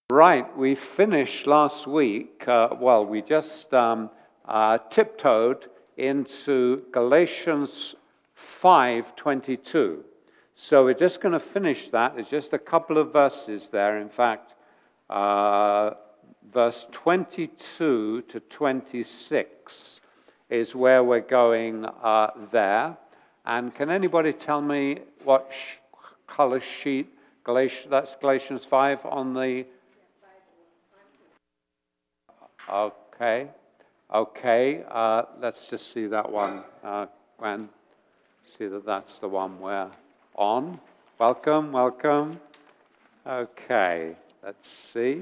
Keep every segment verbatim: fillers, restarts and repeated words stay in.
Right, we finished last week, uh, well, we just um, uh, tiptoed into Galatians five twenty-two. So we're just going to finish that. There's just a couple of verses there. In fact, uh, verse twenty-two to twenty-six is where we're going uh, there. And can anybody tell me what sh- color sheet, Galatians, that's Galatians five on the... Okay, okay, uh, let's just see that one, uh, Gwen. See that that's the one we're on. Welcome, welcome. Okay, let's see.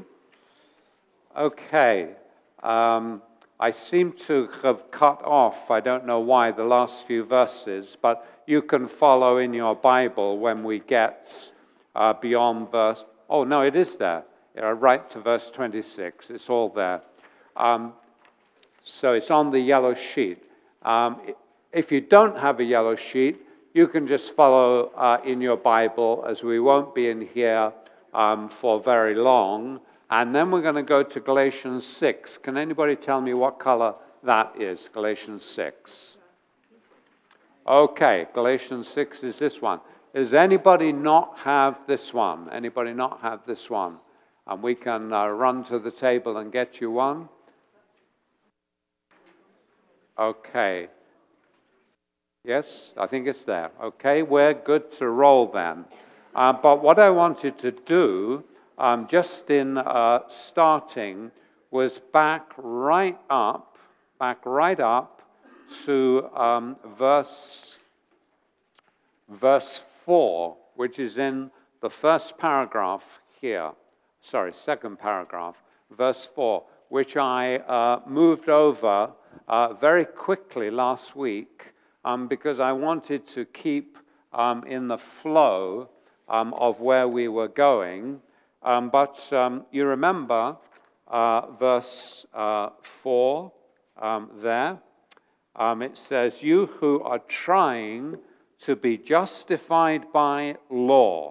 Okay, um, I seem to have cut off, I don't know why, the last few verses, but you can follow in your Bible when we get uh, beyond verse, oh no, it is there, uh, right to verse twenty-six, it's all there. Um, so it's on the yellow sheet. Um, if you don't have a yellow sheet, you can just follow uh, in your Bible, as we won't be in here um, for very long. And then we're going to go to Galatians six. Can anybody tell me what color that is, Galatians six? Okay, Galatians six is this one. Does anybody not have this one? Anybody not have this one? And we can uh, run to the table and get you one. Okay. Yes, I think it's there. Okay, we're good to roll then. Uh, but what I wanted to do, um, just in uh, starting, was back right up, back right up to um, verse, verse four, which is in the first paragraph here. Sorry, second paragraph, verse four, which I uh, moved over Uh, very quickly last week um, because I wanted to keep um, in the flow um, of where we were going. Um, but um, you remember uh, verse uh, four um, there. Um, it says, "You who are trying to be justified by law."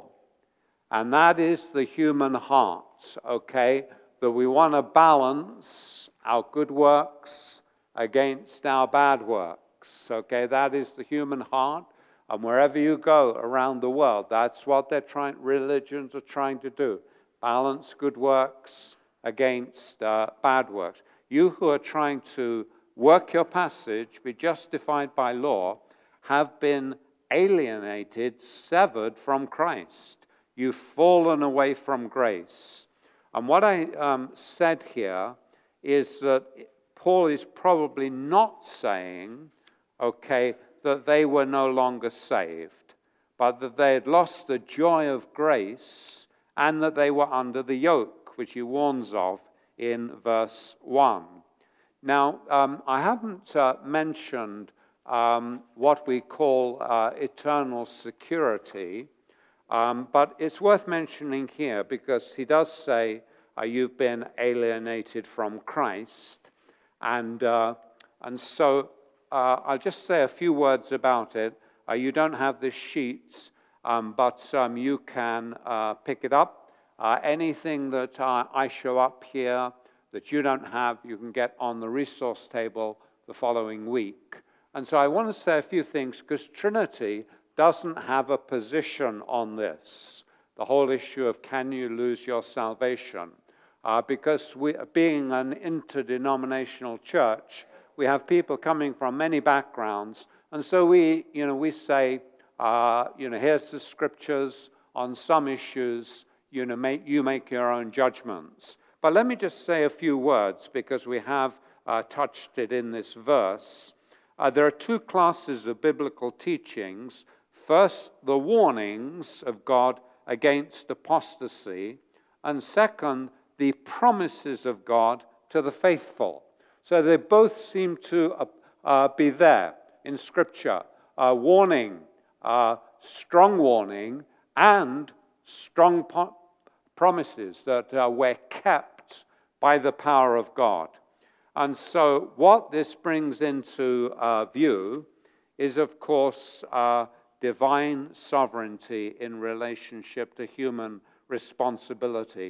And that is the human heart, okay? That we want to balance our good works against our bad works, okay? That is the human heart, and wherever you go around the world, that's what they're trying, religions are trying to do, balance good works against uh, bad works. You who are trying to work your passage, be justified by law, have been alienated, severed from Christ. You've fallen away from grace. And what I um, said here is that Paul is probably not saying, okay, that they were no longer saved, but that they had lost the joy of grace and that they were under the yoke, which he warns of in verse one. Now, um, I haven't uh, mentioned um, what we call uh, eternal security, um, but it's worth mentioning here because he does say uh, you've been alienated from Christ. And uh, and so uh, I'll just say a few words about it. Uh, you don't have this sheet, um, but um, you can uh, pick it up. Uh, anything that uh, I show up here that you don't have, you can get on the resource table the following week. And so I want to say a few things because Trinity doesn't have a position on this, the whole issue of can you lose your salvation. Uh, because we, being an interdenominational church, we have people coming from many backgrounds, and so we, you know, we say, uh, you know, here's the scriptures on some issues. You know, make, you make your own judgments. But let me just say a few words because we have uh, touched it in this verse. Uh, there are two classes of biblical teachings. First, the warnings of God against apostasy, and second, the promises of God to the faithful. So they both seem to uh, uh, be there in Scripture. Uh, warning, uh, strong warning, and strong po- promises that uh, we're kept by the power of God. And so what this brings into uh, view is, of course, uh, divine sovereignty in relationship to human responsibility.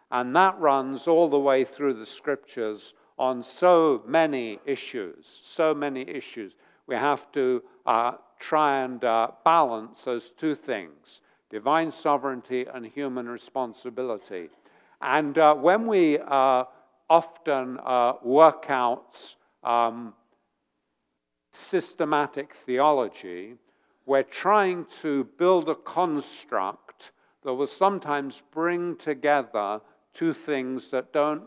And that runs all the way through the scriptures on so many issues, so many issues. We have to uh, try and uh, balance those two things, divine sovereignty and human responsibility. And uh, when we uh, often uh, work out um, systematic theology, we're trying to build a construct that will sometimes bring together two things that don't,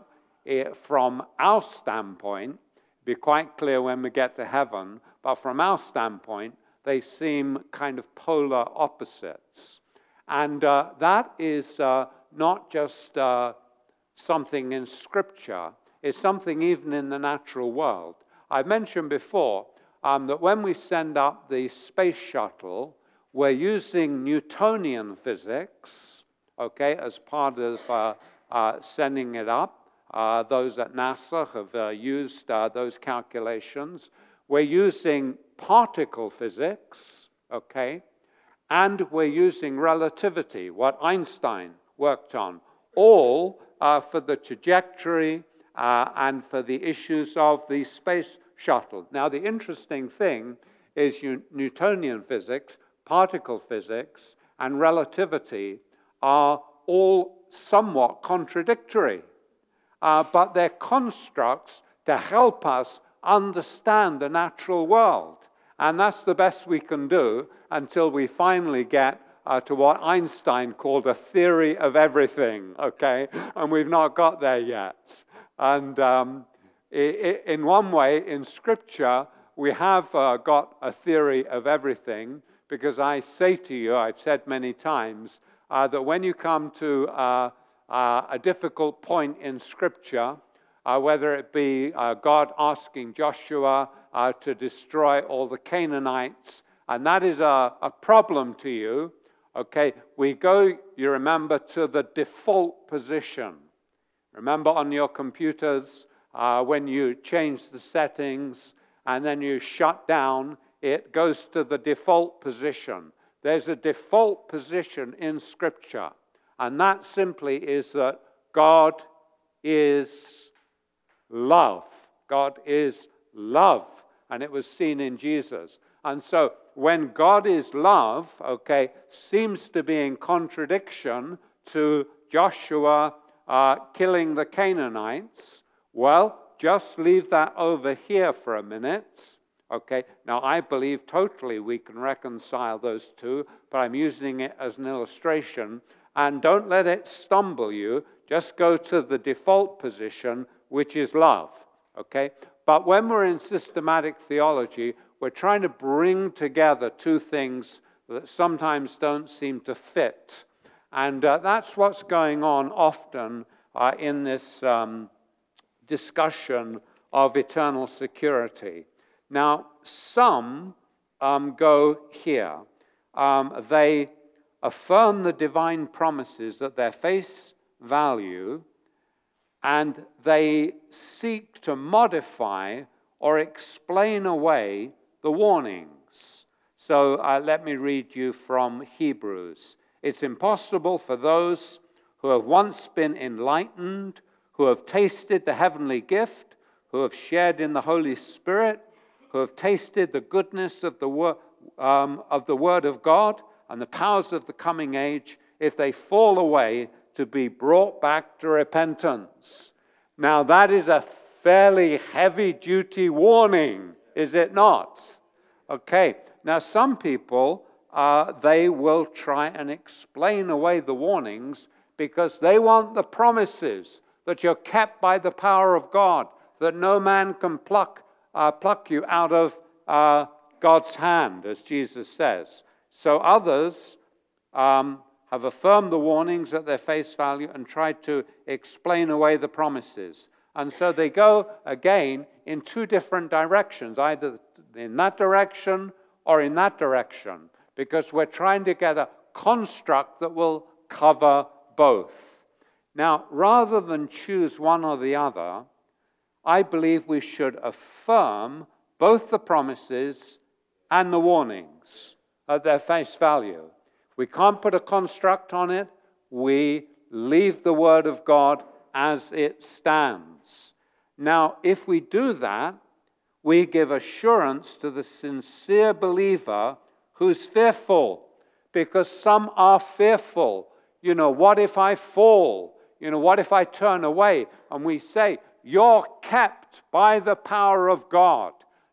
from our standpoint, be quite clear when we get to heaven, but from our standpoint, they seem kind of polar opposites. And uh, that is uh, not just uh, something in Scripture, it's something even in the natural world. I mentioned before um, that when we send up the space shuttle, we're using Newtonian physics, okay, as part of uh, uh, sending it up. Uh, those at NASA have uh, used uh, those calculations. We're using particle physics, okay, and we're using relativity, what Einstein worked on, all uh, for the trajectory uh, and for the issues of the space shuttle. Now, the interesting thing is Newtonian physics, particle physics, and relativity are all somewhat contradictory. Uh, but they're constructs to help us understand the natural world. And that's the best we can do until we finally get uh, to what Einstein called a theory of everything, okay? And we've not got there yet. And um, I- I- in one way, in Scripture, we have uh, got a theory of everything, because I say to you, I've said many times, uh, that when you come to uh, Uh, a difficult point in Scripture, uh, whether it be uh, God asking Joshua uh, to destroy all the Canaanites, and that is a, a problem to you, okay, we go, you remember, to the default position. Remember on your computers, uh, when you change the settings and then you shut down, it goes to the default position. There's a default position in Scripture. And that simply is that God is love. God is love. And it was seen in Jesus. And so when God is love, okay, seems to be in contradiction to Joshua uh, killing the Canaanites, well, just leave that over here for a minute. Okay, now I believe totally we can reconcile those two, but I'm using it as an illustration. And don't let it stumble you. Just go to the default position, which is love, okay? But when we're in systematic theology, we're trying to bring together two things that sometimes don't seem to fit. And uh, that's what's going on often uh, in this um, discussion of eternal security. Now, some um, go here. Um, they affirm the divine promises at their face value, and they seek to modify or explain away the warnings. So uh, let me read you from Hebrews. It's impossible for those who have once been enlightened, who have tasted the heavenly gift, who have shared in the Holy Spirit, who have tasted the goodness of the, wor- um, of the Word of God, and the powers of the coming age, if they fall away, to be brought back to repentance. Now that is a fairly heavy-duty warning, is it not? Okay, now some people, uh, they will try and explain away the warnings because they want the promises that you're kept by the power of God, that no man can pluck, uh, pluck you out of uh, God's hand, as Jesus says. So others um, have affirmed the warnings at their face value and tried to explain away the promises. And so they go, again, in two different directions, either in that direction or in that direction, because we're trying to get a construct that will cover both. Now, rather than choose one or the other, I believe we should affirm both the promises and the warnings at their face value. We can't put a construct on it. We leave the Word of God as it stands. Now, if we do that, we give assurance to the sincere believer who's fearful, because some are fearful. You know, what if I fall? You know, what if I turn away? And we say, you're kept by the power of God.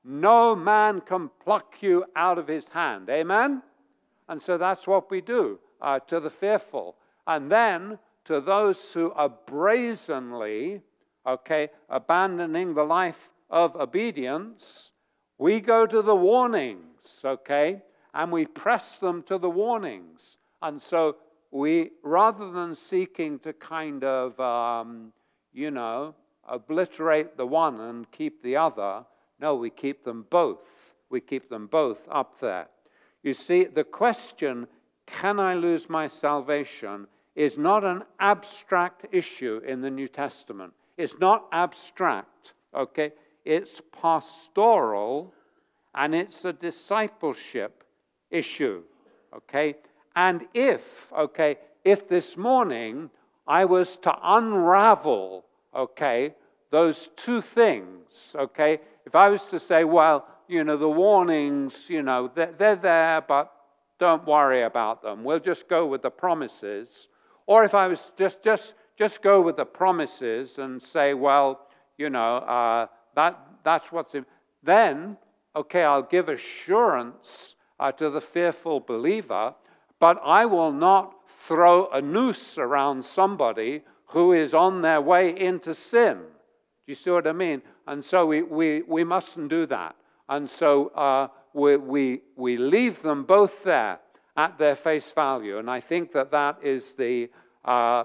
No man can pluck you out of his hand. Amen? And so that's what we do uh, to the fearful. And then to those who are brazenly, okay, abandoning the life of obedience, we go to the warnings, okay, and we press them to the warnings. And so we, rather than seeking to kind of, um, you know, obliterate the one and keep the other, no, we keep them both. We keep them both up there. You see, the question, can I lose my salvation, is not an abstract issue in the New Testament. It's not abstract, okay? It's pastoral, and it's a discipleship issue, okay? And if, okay, if this morning I was to unravel, okay, those two things, okay, if I was to say, well, you know, the warnings, you know, they're, they're there, but don't worry about them. We'll just go with the promises. Or if I was just, just, just go with the promises and say, well, you know, uh, that that's what's in. Then, okay, I'll give assurance uh, to the fearful believer, but I will not throw a noose around somebody who is on their way into sin. Do you see what I mean? And so we we, we mustn't do that. And so uh, we, we we leave them both there at their face value. And I think that that is the uh,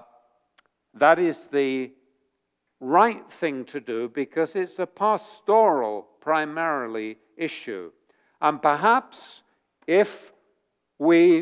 that is the right thing to do, because it's a pastoral, primarily, issue. And perhaps if we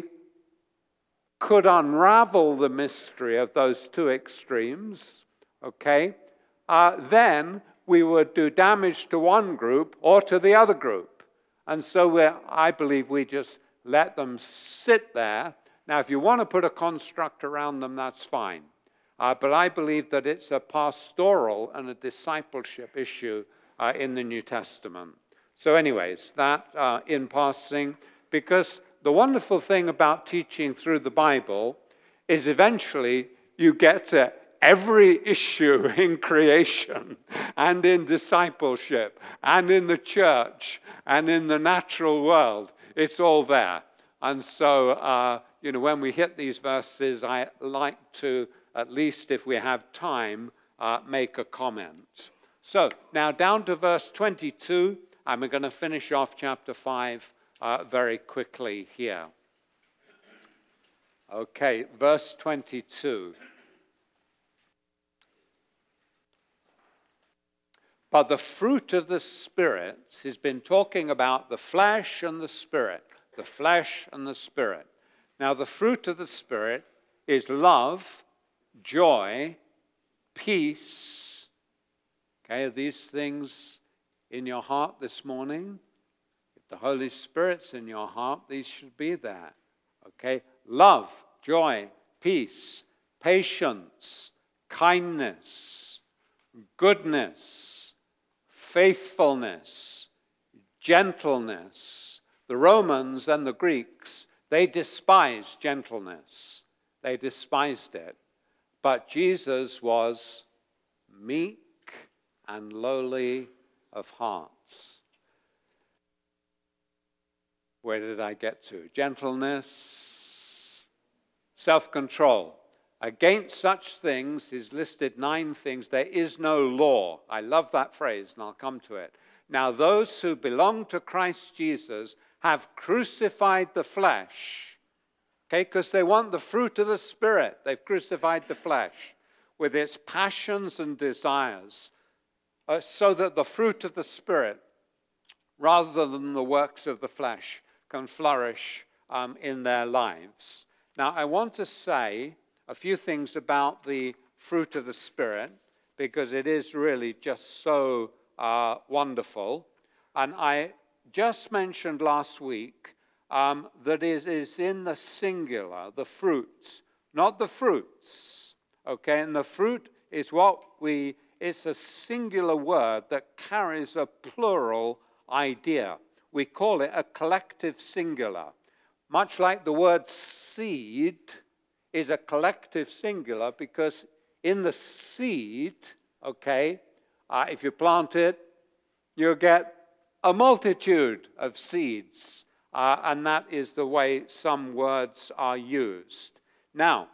could unravel the mystery of those two extremes, okay, uh, then we would do damage to one group or to the other group. And so we're, I believe we just let them sit there. Now, if you want to put a construct around them, that's fine. Uh, but I believe that it's a pastoral and a discipleship issue uh, in the New Testament. So anyways, that uh, in passing, because the wonderful thing about teaching through the Bible is eventually you get to every issue in creation and in discipleship and in the church and in the natural world. It's all there. And so, uh, you know, when we hit these verses, I like to, at least if we have time, uh, make a comment. So, now down to verse twenty-two, and we're going to finish off chapter five uh, very quickly here. Okay, verse twenty-two. But the fruit of the Spirit, he's been talking about the flesh and the Spirit, the flesh and the Spirit. Now, the fruit of the Spirit is love, joy, peace. Okay, are these things in your heart this morning? If the Holy Spirit's in your heart, these should be there. Okay, love, joy, peace, patience, kindness, goodness, faithfulness, gentleness. The Romans and the Greeks, they despised gentleness. They despised it. But Jesus was meek and lowly of hearts. Where did I get to? Gentleness, self-control. Against such things is listed nine things. There is no law. I love that phrase, and I'll come to it. Now, those who belong to Christ Jesus have crucified the flesh. Okay, because they want the fruit of the Spirit. They've crucified the flesh with its passions and desires, uh, so that the fruit of the Spirit, rather than the works of the flesh, can flourish um, in their lives. Now, I want to say a few things about the fruit of the Spirit, because it is really just so uh, wonderful. And I just mentioned last week um, that it is in the singular, the fruits, not the fruits. okay? And the fruit is what we, it's a singular word that carries a plural idea. We call it a collective singular. Much like the word seed is a collective singular, because in the seed, okay, uh, if you plant it, you get a multitude of seeds. Uh, and that is the way some words are used. Now,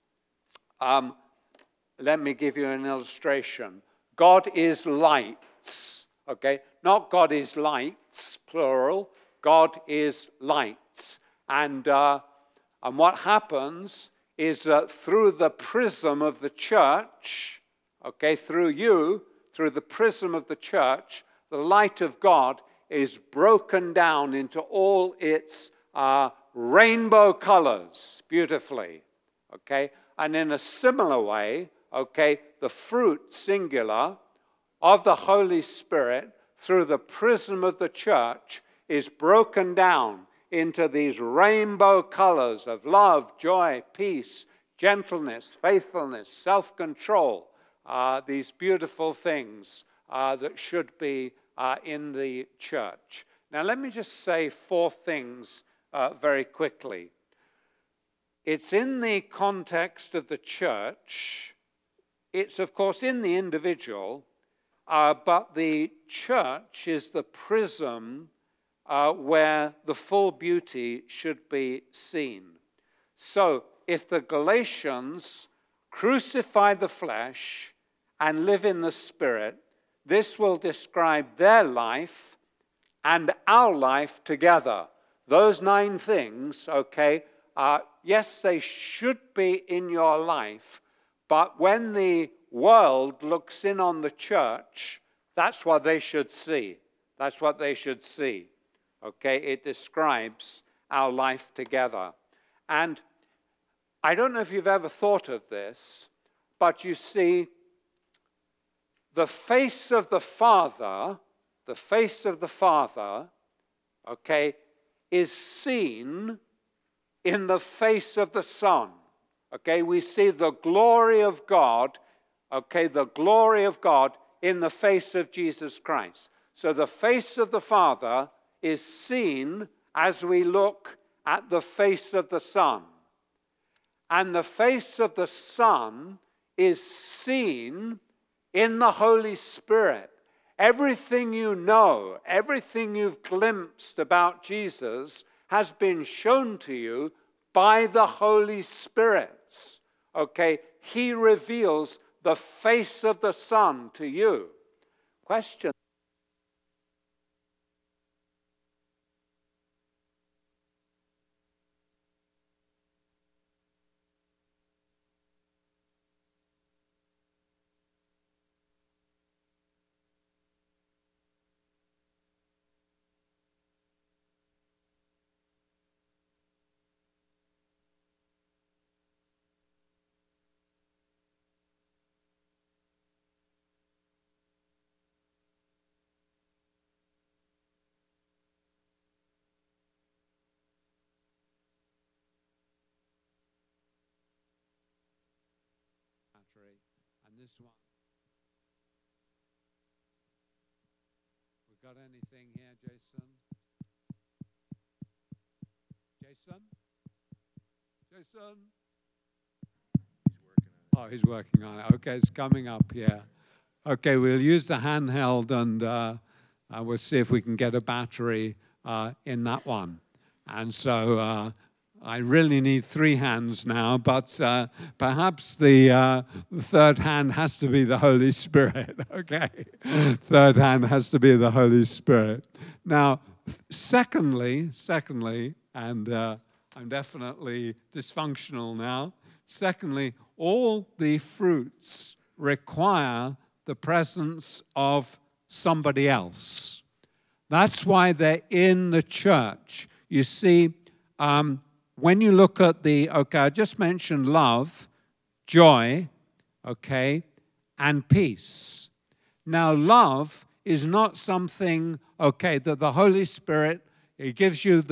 um, let me give you an illustration. God is lights, okay? Not God is lights, plural. God is lights. And, uh, and what happens is that through the prism of the church, okay, through you, through the prism of the church, the light of God is broken down into all its uh, rainbow colors beautifully, okay? And in a similar way, okay, the fruit, singular, of the Holy Spirit through the prism of the church is broken down into these rainbow colors of love, joy, peace, gentleness, faithfulness, self-control, uh, these beautiful things uh, that should be uh, in the church. Now, let me just say four things uh, very quickly. It's in the context of the church. It's, of course, in the individual, uh, but the church is the prism uh, where the full beauty should be seen. So, if the Galatians crucify the flesh and live in the Spirit, this will describe their life and our life together. Those nine things, okay, uh, yes, they should be in your life, but when the world looks in on the church, that's what they should see. That's what they should see. Okay, it describes our life together. And I don't know if you've ever thought of this, but you see, the face of the Father, the face of the Father, okay, is seen in the face of the Son. Okay, we see the glory of God, okay, the glory of God in the face of Jesus Christ. So the face of the Father is seen as we look at the face of the Son. And the face of the Son is seen in the Holy Spirit. Everything you know, everything you've glimpsed about Jesus has been shown to you by the Holy Spirit. Okay, He reveals the face of the Son to you. Question. And this one. We got anything here, Jason? Jason? Jason? He's working on it. Oh, he's working on it. Okay, it's coming up here. Okay, we'll use the handheld and uh, uh, we'll see if we can get a battery uh, in that one. And so uh, I really need three hands now, but uh, perhaps the uh, third hand has to be the Holy Spirit, okay? Third hand has to be the Holy Spirit. Now, secondly, secondly, and uh, I'm definitely dysfunctional now, secondly, all the fruits require the presence of somebody else. That's why they're in the church. You see, um, when you look at the, okay, I just mentioned love, joy, okay, and peace. Now, love is not something, okay, that the Holy Spirit, He gives you the,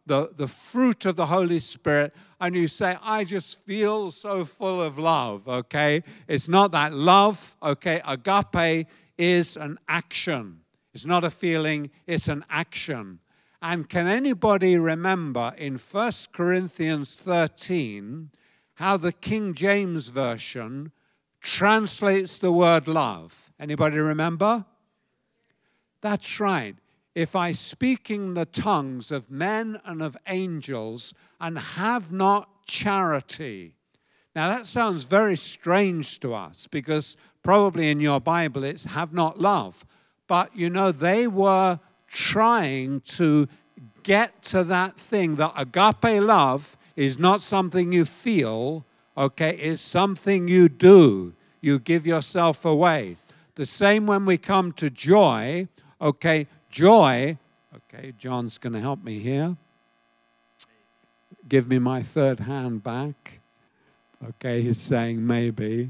the, the fruit of the Holy Spirit, and you say, I just feel so full of love, okay? It's not that love, okay? Agape is an action. It's not a feeling, it's an action. And can anybody remember in First Corinthians thirteen how the King James Version translates the word love? Anybody remember? That's right. If I speak in the tongues of men and of angels and have not charity. Now that sounds very strange to us because probably in your Bible it's have not love. But you know, they were trying to get to that thing that agape love is not something you feel, okay? It's something you do. You give yourself away. The same when we come to joy, okay? Joy, okay, John's going to help me here. Give me my third hand back. Okay, he's saying maybe.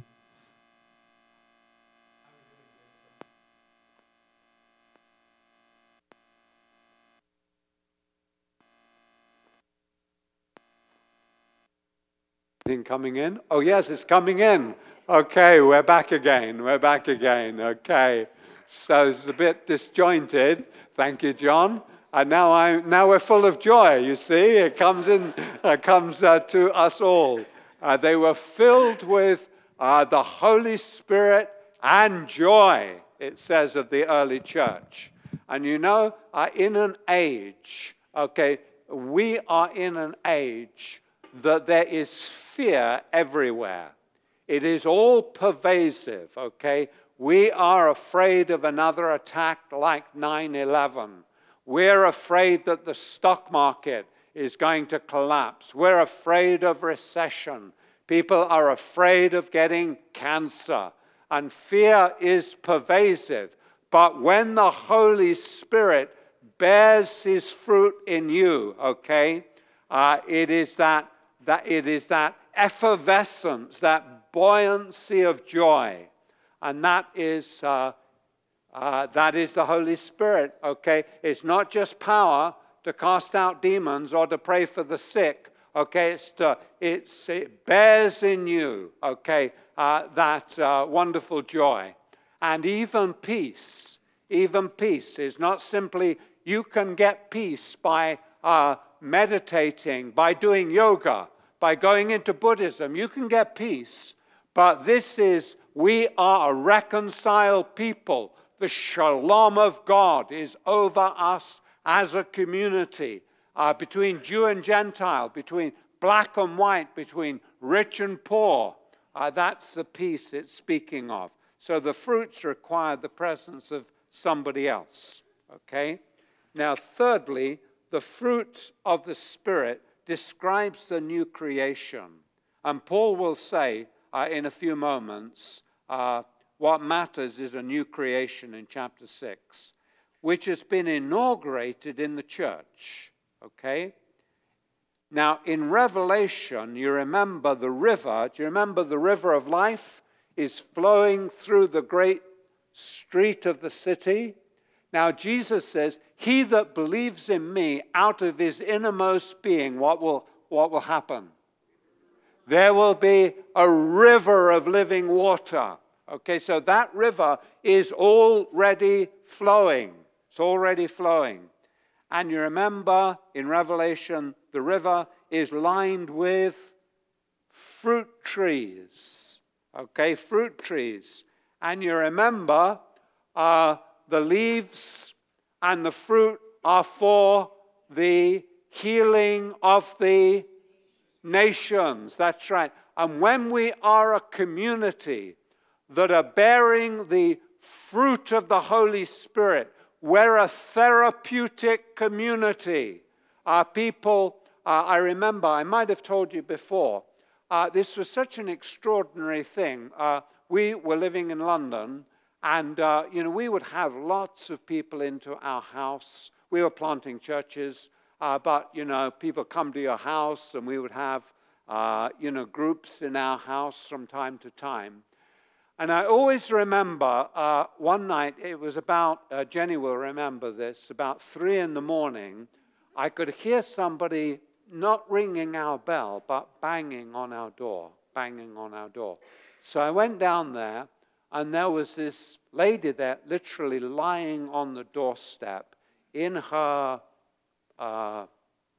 Thing coming in? Oh, yes, it's coming in. Okay, we're back again. We're back again. Okay. So it's a bit disjointed. Thank you, John. And now I now we're full of joy. You see, it comes in, uh, comes uh, to us all. Uh, they were filled with uh, the Holy Spirit and joy. It says of the early church. And you know, uh, in an age, okay, we are in an age that there is fear everywhere. It is all pervasive. Okay. We are afraid of another attack like nine eleven. We're afraid that the stock market is going to collapse. We're afraid of recession. People are afraid of getting cancer. And fear is pervasive. But when the Holy Spirit bears his fruit in you, okay, uh, it is that, that it is that effervescence, that buoyancy of joy. And that is uh, uh, that is the Holy Spirit, okay? It's not just power to cast out demons or to pray for the sick, okay? It's to, it's, it bears in you, okay, uh, that uh, wonderful joy. And even peace, even peace is not simply, you can get peace by uh, meditating, by doing yoga, by going into Buddhism. You can get peace, but this is, we are a reconciled people. The shalom of God is over us as a community, uh, between Jew and Gentile, between black and white, between rich and poor. Uh, that's the peace it's speaking of. So the fruits require the presence of somebody else. Okay? Now, thirdly, the fruit of the Spirit describes the new creation. And Paul will say uh, in a few moments, uh, what matters is a new creation in chapter six, which has been inaugurated in the church. Okay? Now, in Revelation, you remember the river. Do you remember the river of life is flowing through the great street of the city? Now, Jesus says, he that believes in me, out of his innermost being, what will, what will happen? There will be a river of living water. Okay, so that river is already flowing. It's already flowing. And you remember in Revelation, the river is lined with fruit trees. Okay, fruit trees. And you remember uh, the leaves and the fruit are for the healing of the nations. That's right. And when we are a community that are bearing the fruit of the Holy Spirit, we're a therapeutic community. Our people, uh, I remember, I might have told you before, uh, this was such an extraordinary thing. Uh, we were living in London, and uh, you know, we would have lots of people into our house. We were planting churches, uh, but you know, people come to your house, and we would have uh, you know, groups in our house from time to time. And I always remember uh, one night, it was about, uh, Jenny will remember this, about three in the morning, I could hear somebody not ringing our bell, but banging on our door, banging on our door. So I went down there, and there was this lady there literally lying on the doorstep in her uh,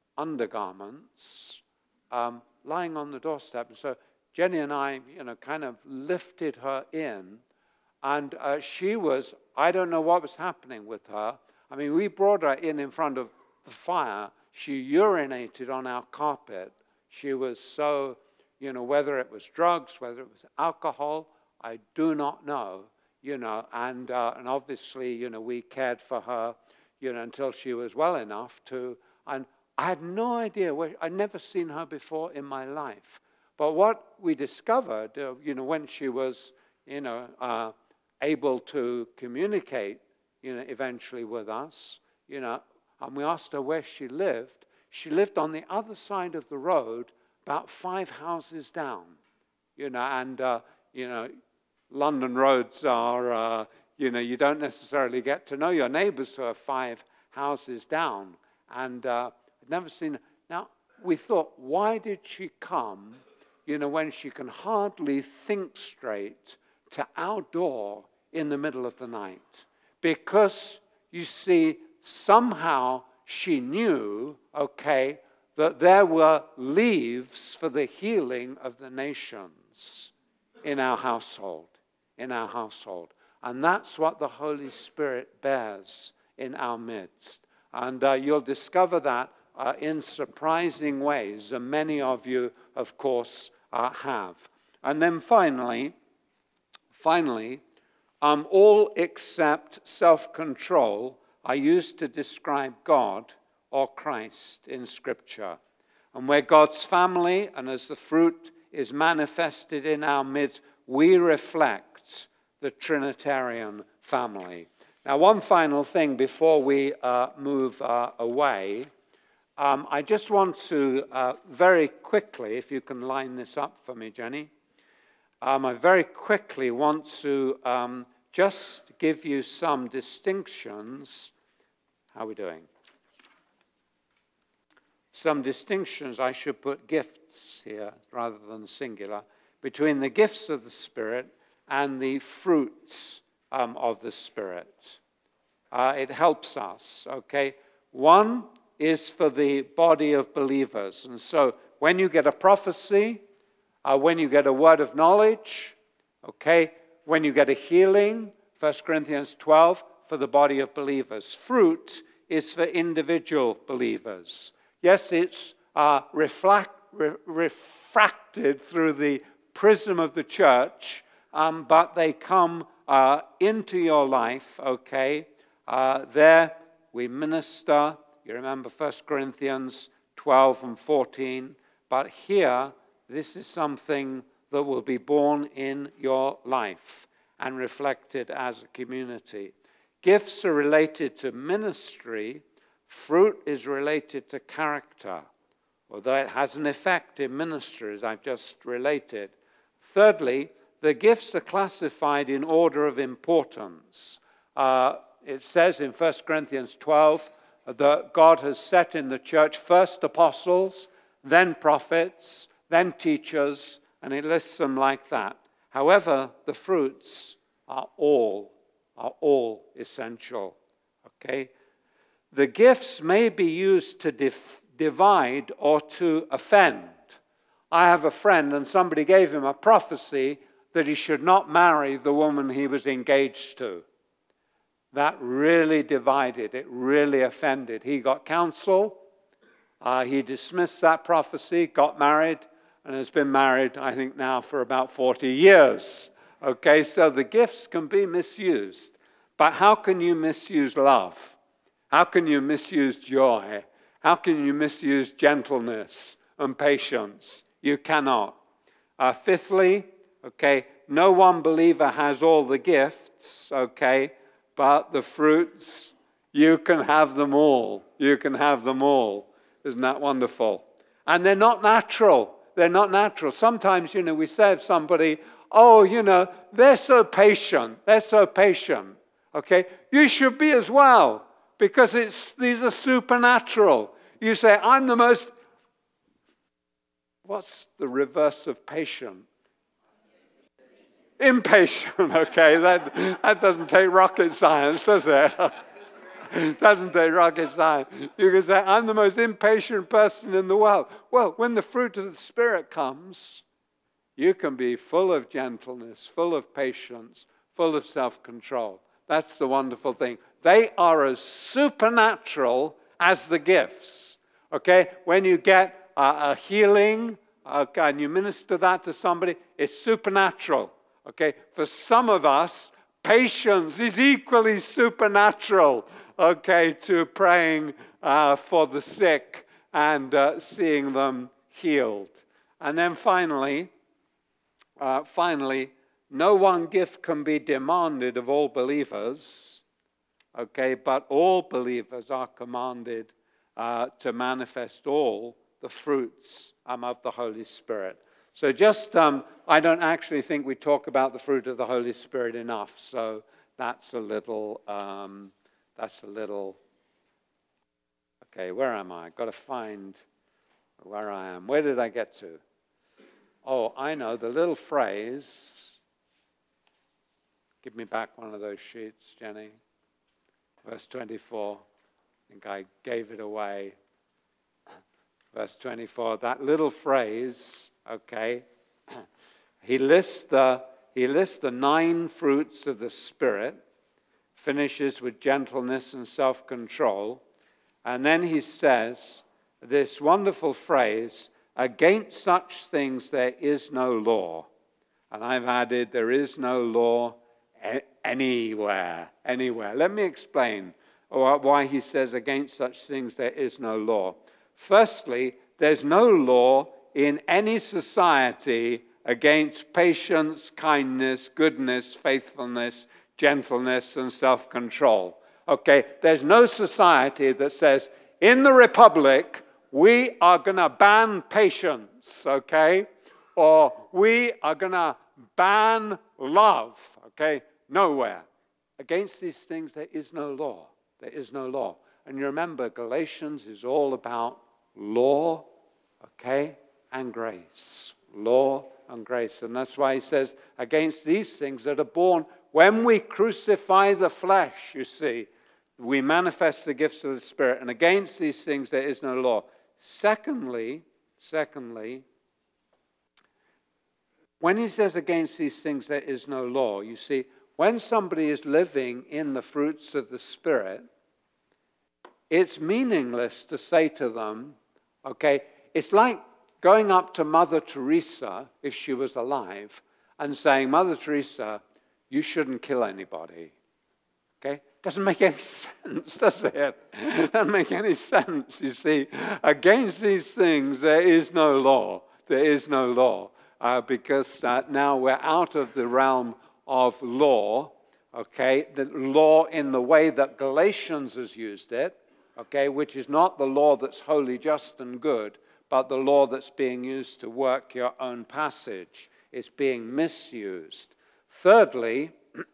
undergarments, um, lying on the doorstep. And so Jenny and I, you know, kind of lifted her in, and uh, she was, I don't know what was happening with her. I mean, we brought her in in front of the fire. She urinated on our carpet. She was so, you know, whether it was drugs, whether it was alcohol, I do not know, you know, and uh, and obviously, you know, we cared for her, you know, until she was well enough to, and I had no idea where, I'd never seen her before in my life. But what we discovered, uh, you know, when she was, you know, uh, able to communicate, you know, eventually with us, you know, and we asked her where she lived. She lived on the other side of the road, about five houses down, you know, and, uh, you know, London roads are, uh, you know, you don't necessarily get to know your neighbors who are five houses down. And uh, I'd never seen her. Now, we thought, why did she come, you know, when she can hardly think straight, to our door in the middle of the night? Because, you see, somehow she knew, okay, that there were leaves for the healing of the nations in our household, in our household. And that's what the Holy Spirit bears in our midst. And uh, you'll discover that uh, in surprising ways, and many of you, of course, uh, have. And then finally, finally, um, all except self-control are used to describe God or Christ in Scripture. And where God's family, and as the fruit is manifested in our midst, we reflect the Trinitarian family. Now, one final thing before we uh, move uh, away, um, I just want to uh, very quickly, if you can line this up for me, Jenny, um, I very quickly want to um, just give you some distinctions. How are we doing? Some distinctions, I should put gifts here rather than singular, between the gifts of the Spirit and the fruits um, of the Spirit. Uh, it helps us, okay? One is for the body of believers. And so when you get a prophecy, uh, when you get a word of knowledge, okay, when you get a healing, First Corinthians twelve, for the body of believers. Fruit is for individual believers. Yes, it's uh, reflect, re- refracted through the prism of the church, um, but they come uh, into your life, okay? Uh, there we minister. You remember First Corinthians twelve and fourteen. But here, this is something that will be born in your life and reflected as a community. Gifts are related to ministry. Fruit is related to character, although it has an effect in ministry, as I've just related. Thirdly, the gifts are classified in order of importance. Uh, it says in First Corinthians twelve that God has set in the church first apostles, then prophets, then teachers, and it lists them like that. However, the fruits are all, are all essential, okay? The gifts may be used to dif- divide or to offend. I have a friend, and somebody gave him a prophecy that he should not marry the woman he was engaged to. That really divided. It really offended. He got counsel. Uh, he dismissed that prophecy, got married, and has been married, I think, now for about forty years. Okay, so the gifts can be misused. But how can you misuse love? How can you misuse joy? How can you misuse gentleness and patience? You cannot. Uh, fifthly, okay, no one believer has all the gifts, okay, but the fruits, you can have them all. You can have them all. Isn't that wonderful? And they're not natural. They're not natural. Sometimes, you know, we say of somebody, oh, you know, they're so patient. They're so patient. Okay? You should be as well, because it's these are supernatural. You say, I'm the most... What's the reverse of patient? Impatient, okay. That, that doesn't take rocket science, does it? Doesn't take rocket science. You can say, I'm the most impatient person in the world. Well, when the fruit of the Spirit comes, you can be full of gentleness, full of patience, full of self-control. That's the wonderful thing. They are as supernatural as the gifts. Okay? When you get a, a healing, okay, and you minister that to somebody, it's supernatural. Okay? For some of us, patience is equally supernatural, okay, to praying uh, for the sick and uh, seeing them healed. And then finally, uh, finally, no one gift can be demanded of all believers, okay, but all believers are commanded uh, to manifest all the fruits um, of the Holy Spirit. So just, um, I don't actually think we talk about the fruit of the Holy Spirit enough, so that's a little, um, that's a little, okay, where am I? I've got to find where I am. Where did I get to? Oh, I know, the little phrase, give me back one of those sheets, Jenny. Verse twenty-four, I think I gave it away. Verse twenty-four, that little phrase, okay, he lists the he lists the nine fruits of the Spirit, finishes with gentleness and self-control, and then he says this wonderful phrase, against such things there is no law. And I've added, there is no law anywhere, anywhere. Let me explain why he says against such things there is no law. Firstly, there's no law in any society against patience, kindness, goodness, faithfulness, gentleness, and self-control. Okay, there's no society that says, in the Republic, we are going to ban patience, okay? Or we are going to ban love, okay? Nowhere. Against these things, there is no law. There is no law. And you remember, Galatians is all about law, okay, and grace. Law and grace. And that's why he says, against these things that are born, when we crucify the flesh, you see, we manifest the gifts of the Spirit. And against these things, there is no law. Secondly, secondly, when he says against these things, there is no law, you see, when somebody is living in the fruits of the Spirit, it's meaningless to say to them, okay, it's like going up to Mother Teresa, if she was alive, and saying, Mother Teresa, you shouldn't kill anybody. Okay? Doesn't make any sense, does it? Doesn't make any sense, you see. Against these things, there is no law. There is no law. Uh, because uh, now we're out of the realm of law, okay? The law in the way that Galatians has used it, okay, which is not the law that's holy, just, and good, but the law that's being used to work your own passage. It's being misused. Thirdly,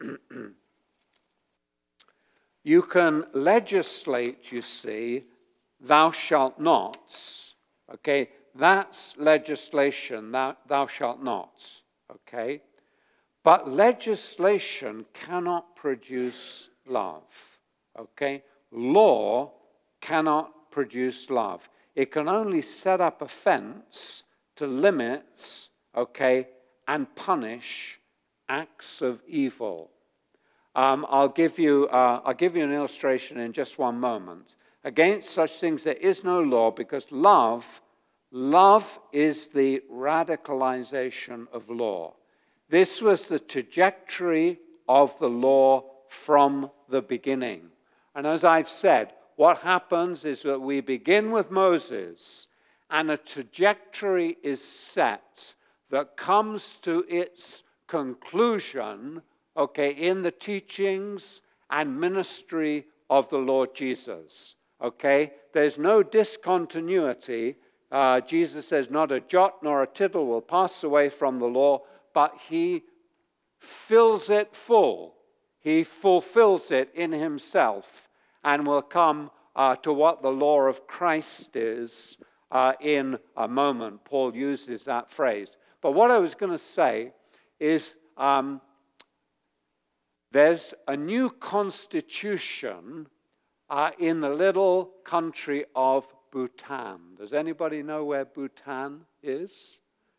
you can legislate, you see, thou shalt nots, okay? That's legislation, thou, thou shalt not, okay? But legislation cannot produce love, okay? Law cannot produce love. It can only set up a fence to limit, okay, and punish acts of evil. Um, I'll give you, uh, I'll give you an illustration in just one moment. Against such things there is no law, because love, love is the radicalization of law. This was the trajectory of the law from the beginning. And as I've said, what happens is that we begin with Moses, and a trajectory is set that comes to its conclusion, okay, in the teachings and ministry of the Lord Jesus, okay? There's no discontinuity. Uh, Jesus says, not a jot nor a tittle will pass away from the law, but he fills it full. He fulfills it in himself and will come uh, to what the law of Christ is uh, in a moment. Paul uses that phrase. But what I was going to say is um, there's a new constitution uh, in the little country of Bhutan. Does anybody know where Bhutan is?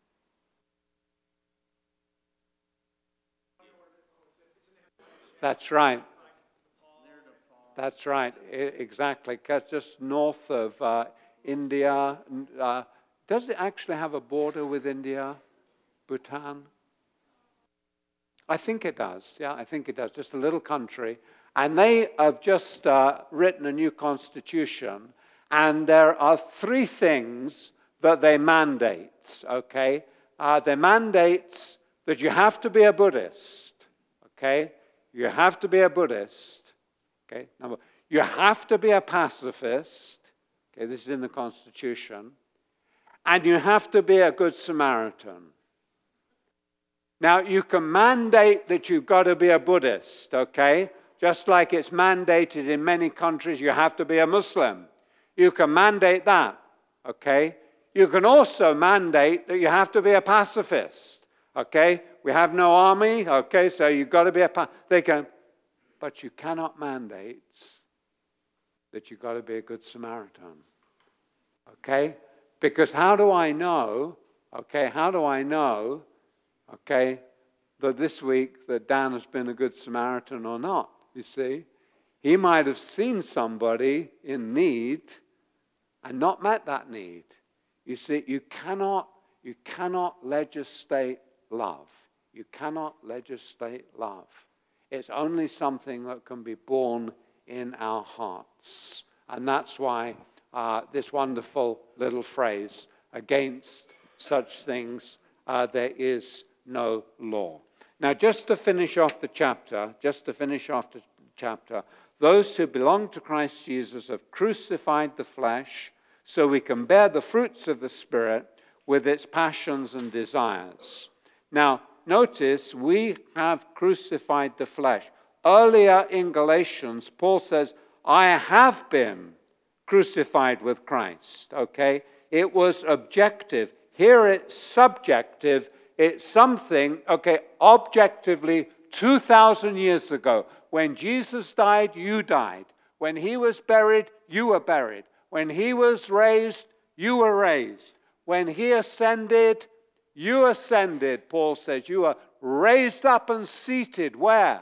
That's right. That's right, I- exactly. Just north of uh, India. Uh, does it actually have a border with India, Bhutan? I think it does. Yeah, I think it does. Just a little country. And they have just uh, written a new constitution. And there are three things that they mandate, okay? Uh, they mandate that you have to be a Buddhist, okay? You have to be a Buddhist, okay? Number, you have to be a pacifist, okay? This is in the Constitution. And you have to be a good Samaritan. Now, you can mandate that you've got to be a Buddhist, okay? Just like it's mandated in many countries, you have to be a Muslim. You can mandate that, okay? You can also mandate that you have to be a pacifist, okay? We have no army, okay, so you've got to be a pacifist. They can, but you cannot mandate that you've got to be a good Samaritan, okay? Because how do I know, okay, how do I know, okay, that this week that Dan has been a good Samaritan or not, you see? He might have seen somebody in need and not met that need. You see, you cannot, you cannot legislate love. You cannot legislate love. It's only something that can be born in our hearts. And that's why uh, this wonderful little phrase, against such things, uh, there is no law. Now, just to finish off the chapter, just to finish off the chapter, those who belong to Christ Jesus have crucified the flesh so we can bear the fruits of the Spirit with its passions and desires. Now, notice we have crucified the flesh. Earlier in Galatians, Paul says, I have been crucified with Christ, okay? It was objective. Here it's subjective. It's something, okay, objectively, two thousand years ago. When Jesus died, you died. When he was buried, you were buried. When he was raised, you were raised. When he ascended, you ascended, Paul says. You are raised up and seated. Where?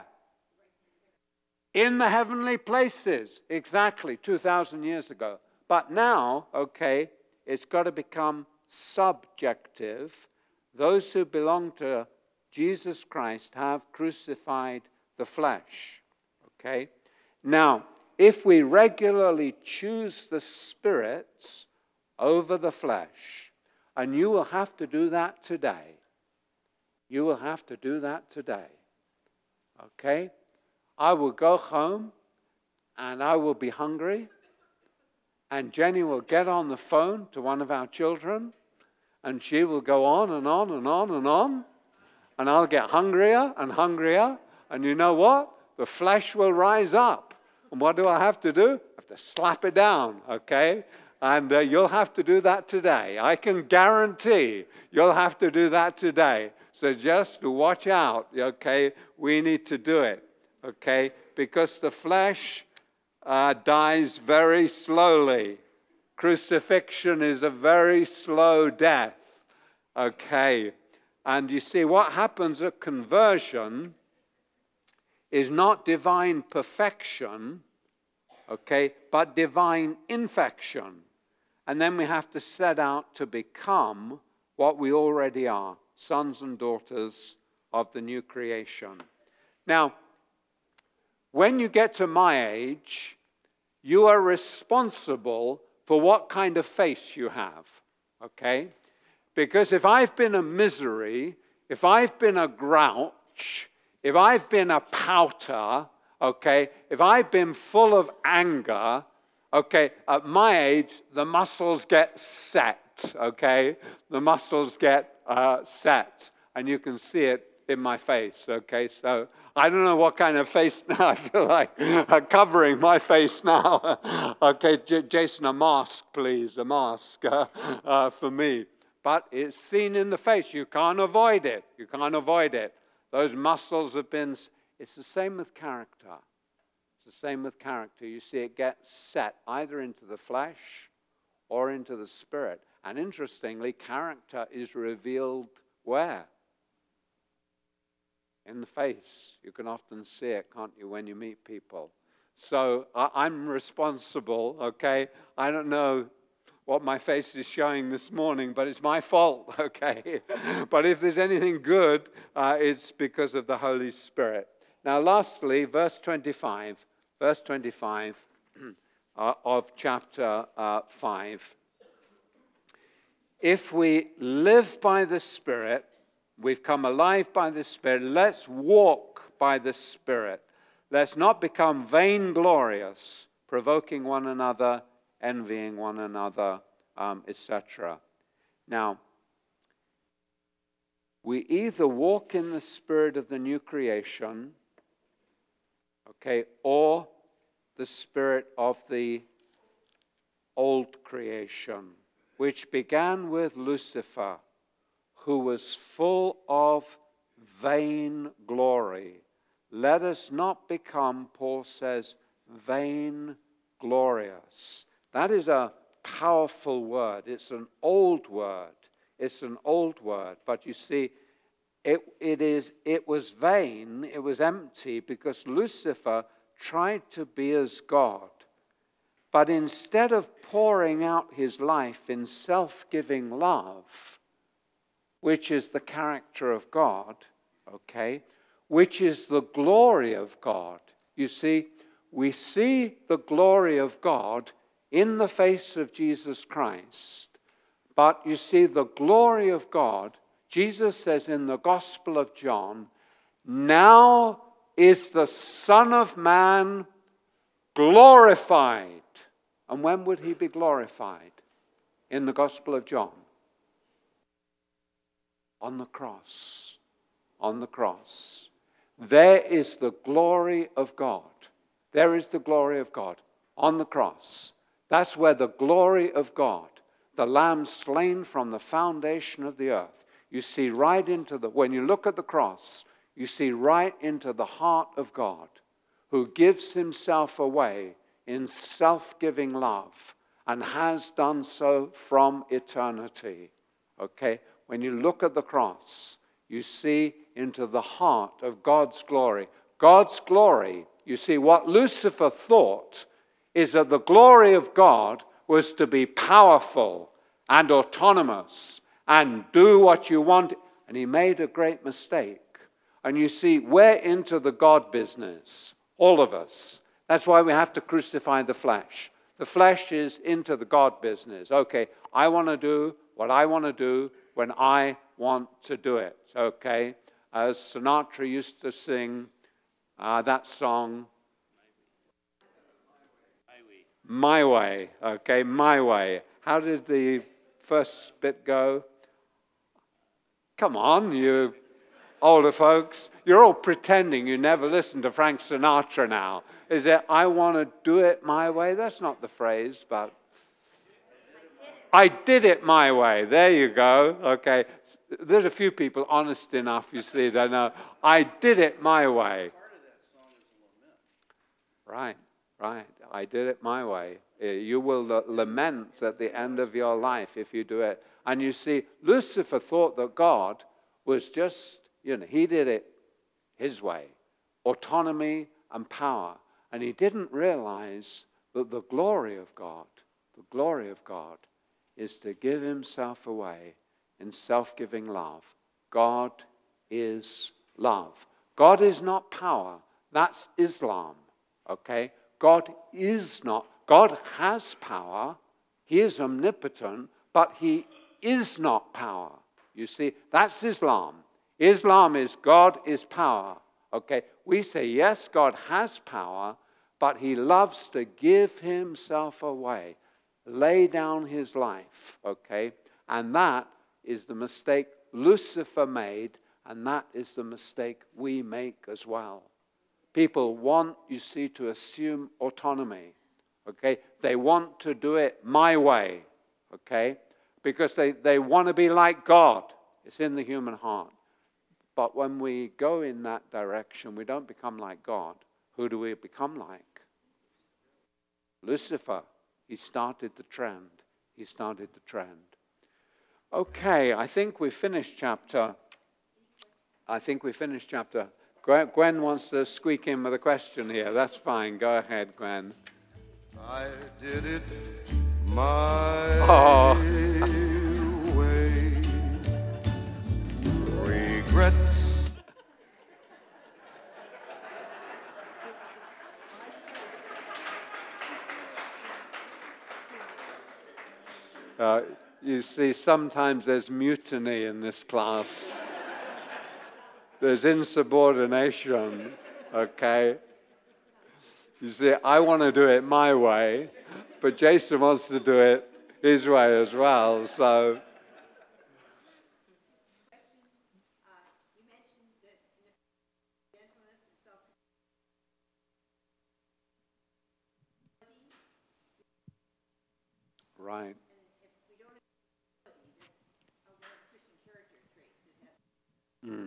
In the heavenly places. Exactly, two thousand years ago. But now, okay, it's got to become subjective. Those who belong to Jesus Christ have crucified the flesh. Okay? Now, if we regularly choose the Spirit over the flesh, and you will have to do that today. You will have to do that today. Okay? I will go home, and I will be hungry, and Jenny will get on the phone to one of our children, and she will go on and on and on and on, and I'll get hungrier and hungrier, and you know what? The flesh will rise up. And what do I have to do? I have to slap it down, okay? And uh, you'll have to do that today. I can guarantee you'll have to do that today. So just watch out, okay? We need to do it, okay? Because the flesh uh, dies very slowly. Crucifixion is a very slow death, okay? And you see, what happens at conversion is not divine perfection, okay, but divine infection. And then we have to set out to become what we already are, sons and daughters of the new creation. Now, when you get to my age, you are responsible for what kind of face you have, okay? Because if I've been a misery, if I've been a grouch, if I've been a pouter, okay, if I've been full of anger, okay, at my age, the muscles get set, okay? The muscles get uh, set. And you can see it in my face, okay? So I don't know what kind of face now. I feel like uh, covering my face now. Okay, J- Jason, a mask, please, a mask uh, uh, for me. But it's seen in the face. You can't avoid it. You can't avoid it. Those muscles have been, it's the same with character. It's the same with character. You see it get set either into the flesh or into the spirit. And interestingly, character is revealed where? In the face. You can often see it, can't you, when you meet people. So I, I'm responsible, okay? I don't know what my face is showing this morning, but it's my fault, okay? But if there's anything good, uh, it's because of the Holy Spirit. Now, lastly, verse twenty-five. Verse twenty-five uh, of chapter uh, five. If we live by the Spirit, we've come alive by the Spirit, let's walk by the Spirit. Let's not become vainglorious, provoking one another, envying one another, um, et cetera. Now, we either walk in the spirit of the new creation, okay, or the spirit of the old creation, which began with Lucifer, who was full of vain glory. Let us not become, Paul says, vain glorious. That is a powerful word. It's an old word. It's an old word. But you see, it, it is. It was vain. It was empty because Lucifer tried to be as God. But instead of pouring out his life in self-giving love, which is the character of God, okay, which is the glory of God. You see, we see the glory of God in the face of Jesus Christ. But you see, the glory of God, Jesus says in the Gospel of John, now is the Son of Man glorified. And when would he be glorified? In the Gospel of John. On the cross. On the cross. There is the glory of God. There is the glory of God on the cross. That's where the glory of God, the Lamb slain from the foundation of the earth, you see right into the, when you look at the cross, you see right into the heart of God, who gives himself away in self-giving love and has done so from eternity. Okay? When you look at the cross, you see into the heart of God's glory. God's glory, you see, what Lucifer thought is that the glory of God was to be powerful and autonomous and do what you want. And he made a great mistake. And you see, we're into the God business, all of us. That's why we have to crucify the flesh. The flesh is into the God business. Okay, I want to do what I want to do when I want to do it. Okay, as Sinatra used to sing uh, that song, My Way. Okay, My Way. How did the first bit go? Come on, you older folks. You're all pretending you never listened to Frank Sinatra now. Is it, I want to do it my way? That's not the phrase, but I did it my way. There you go. Okay. There's a few people honest enough, you see, that know, I did it my way. Right, right. I did it my way. You will lament at the end of your life if you do it. And you see, Lucifer thought that God was just, you know, he did it his way. Autonomy and power. And he didn't realize that the glory of God, the glory of God, is to give himself away in self-giving love. God is love. God is not power. That's Islam. Okay? God is not. God has power. He is omnipotent, but he is not power. You see, that's Islam. Islam is God is power. Okay? We say, yes, God has power, but he loves to give himself away, lay down his life. Okay? And that is the mistake Lucifer made, And that is the mistake we make as well. People want, you see, to assume autonomy, okay? They want to do it my way, okay? Because they, they want to be like God. It's in the human heart. But when we go in that direction, we don't become like God. Who do we become like? Lucifer. He started the trend. He started the trend. Okay, I think we finished chapter. I think we finished chapter. Gwen wants to squeak in with a question here. That's fine. Go ahead, Gwen. I did it my Oh. way. Regrets. Uh, you see, sometimes there's mutiny in this class. There's insubordination, okay? You see, I want to do it my way, but Jason wants to do it his way as well, so... Right. Mm.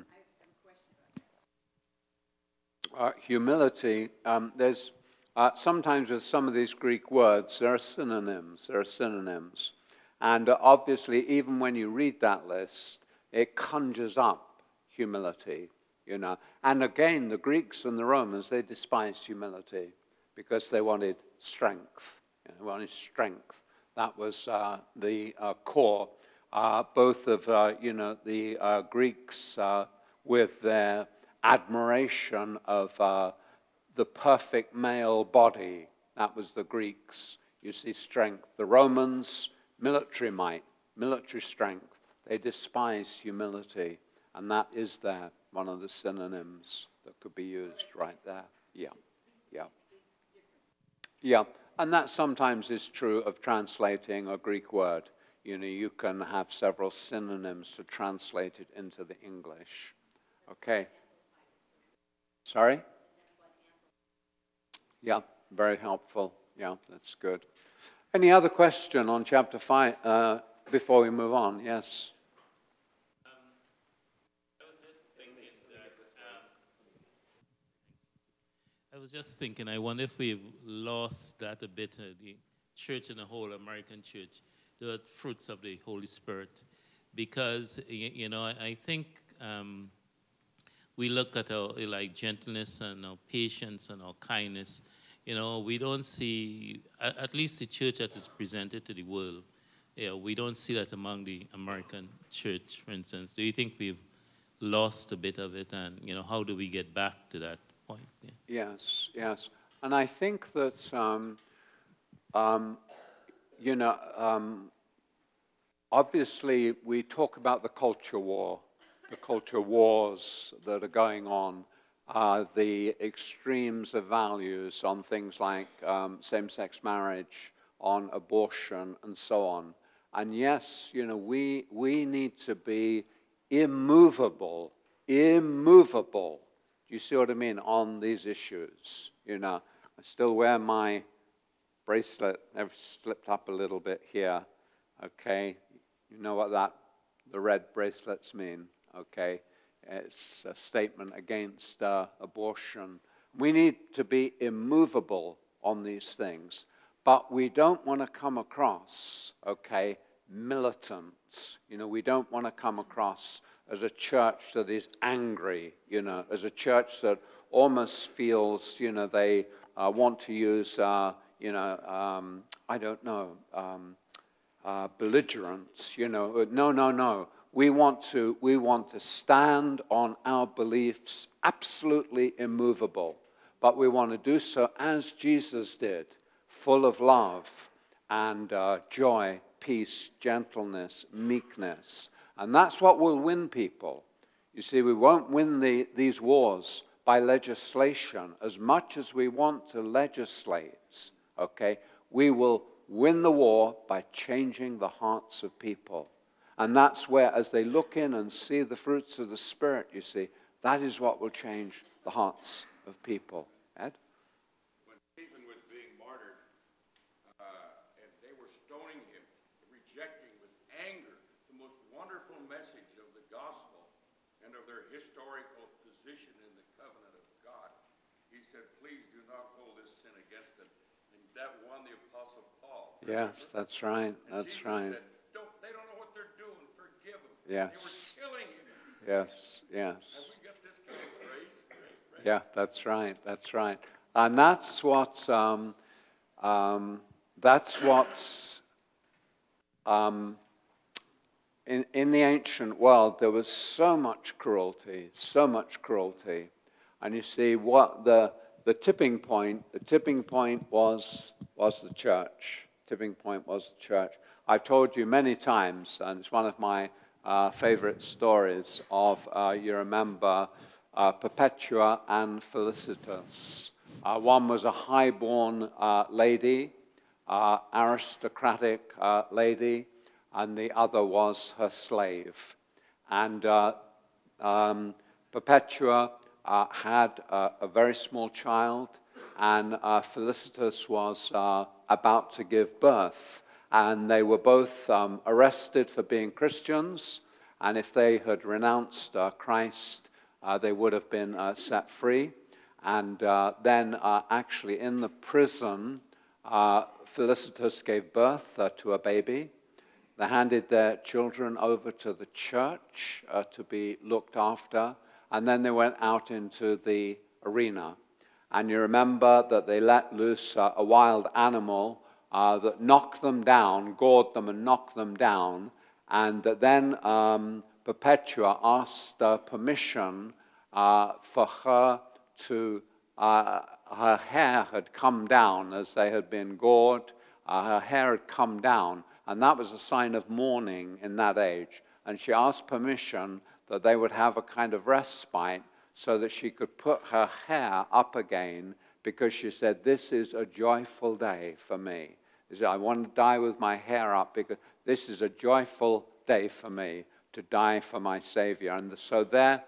Uh, humility, um, there's uh, sometimes with some of these Greek words, there are synonyms, there are synonyms. And uh, obviously, even when you read that list, it conjures up humility, you know. And again, the Greeks and the Romans, they despised humility because they wanted strength. You know, they wanted strength. That was uh, the uh, core, uh, both of, uh, you know, the uh, Greeks uh, with their admiration of uh, the perfect male body. That was the Greeks. You see strength. The Romans, military might, military strength. They despised humility. And that is there, one of the synonyms that could be used right there. Yeah, yeah. Yeah, and that sometimes is true of translating a Greek word. You know, you can have several synonyms to translate it into the English. Okay. Sorry? Yeah, very helpful. Yeah, that's good. Any other question on chapter five uh, before we move on? Yes. Um, I was just thinking that. Um, I was just thinking. I wonder if we've lost that a bit. Uh, the church and the whole American church, the fruits of the Holy Spirit, because you, you know, I, I think. Um, We look at our like gentleness and our patience and our kindness. You know, we don't see, at least the church that is presented to the world, yeah, we don't see that among the American church, for instance. Do you think we've lost a bit of it? And, you know, how do we get back to that point? Yeah. Yes, yes. And I think that, um, um, you know, um, obviously we talk about the culture war. The culture wars that are going on, uh, the extremes of values on things like um, same-sex marriage, on abortion, and so on. And yes, you know, we we need to be immovable, immovable. Do you see what I mean on these issues? You know, I still wear my bracelet. I've slipped up a little bit here. Okay, you know what that the red bracelets mean. Okay, it's a statement against uh, abortion. We need to be immovable on these things, but we don't want to come across, okay, militants. You know, we don't want to come across as a church that is angry, you know, as a church that almost feels, you know, they uh, want to use, uh, you know, um, I don't know, um, uh, belligerence, you know. No, no, no. We want to, we want to stand on our beliefs absolutely immovable, but we want to do so as Jesus did, full of love and uh, joy, peace, gentleness, meekness. And that's what will win people. You see, we won't win the, these wars by legislation as much as we want to legislate, okay? We will win the war by changing the hearts of people. And that's where, as they look in and see the fruits of the Spirit, you see, that is what will change the hearts of people. Ed? When Stephen was being martyred, uh, and they were stoning him, rejecting with anger the most wonderful message of the gospel and of their historical position in the covenant of God, he said, please do not hold this sin against them. And that won the Apostle Paul. Yes, that's right. And That's Jesus right. said, Don't, they don't know what they're doing. Forgive them. Yes. They were killing him. Yes, yes. Have we got this kind of grace? Great, right? Yeah, that's right. That's right. And that's what um, um, that's what's um, in in the ancient world. There was so much cruelty, so much cruelty, and you see what the the tipping point. The tipping point was was the church. Tipping point was the church. I've told you many times, and it's one of my uh, favorite stories of. Uh, you remember. Uh, Perpetua and Felicitas. Uh, one was a high-born uh, lady, uh, aristocratic uh, lady, and the other was her slave. And uh, um, Perpetua uh, had uh, a very small child, and uh, Felicitas was uh, about to give birth. And they were both um, arrested for being Christians, and if they had renounced uh, Christ, Uh, they would have been uh, set free. And uh, then uh, actually in the prison, uh, Felicitas gave birth uh, to a baby. They handed their children over to the church uh, to be looked after. And then they went out into the arena. And you remember that they let loose uh, a wild animal uh, that knocked them down, gored them and knocked them down. And that then um, Perpetua asked uh, permission uh, for her to, uh, her hair had come down as they had been gored. Uh, her hair had come down, and that was a sign of mourning in that age. And she asked permission that they would have a kind of respite so that she could put her hair up again, because she said, this is a joyful day for me. She said, I want to die with my hair up because this is a joyful day for me to die for my Savior. And so there,